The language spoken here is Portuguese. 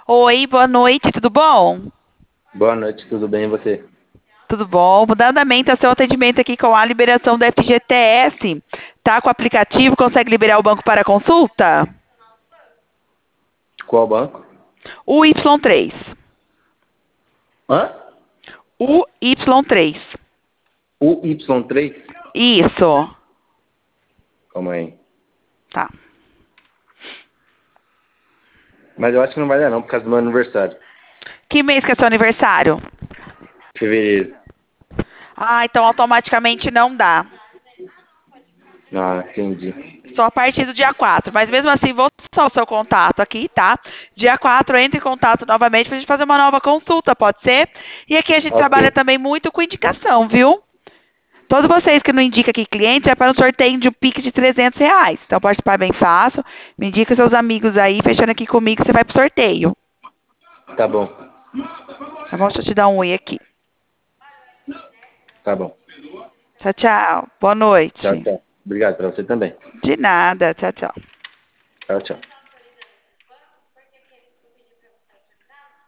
Oi, boa noite, tudo bom? Boa noite, tudo bem e você? Tudo bom. Mudando andamento, seu atendimento aqui com a liberação do FGTS. Tá com o aplicativo, consegue liberar o banco para consulta? Qual banco? O Y3. Hã? O Y3. O Y3? Isso. Calma aí. Tá. Mas eu acho que não vai dar não, por causa do meu aniversário. Que mês que é seu aniversário? Fevereiro. Ah, então automaticamente não dá. Ah, entendi. Só a partir do dia 4. Mas mesmo assim, vou só o seu contato aqui, tá? Dia 4, entre em contato novamente pra gente fazer uma nova consulta, pode ser? E aqui a gente Ok. trabalha também muito com indicação, viu? Todos vocês que não indicam aqui clientes é para um sorteio de um Pix de R$ 300. Então participar é bem fácil. Me indica seus amigos aí, fechando aqui comigo, você vai pro sorteio. Tá bom. Tá bom? Deixa eu te dar um oi aqui. Tá bom. Tchau, tchau. Boa Tchau, noite. tchau. Obrigado pra você também. De nada. Tchau, tchau. Tchau, tchau.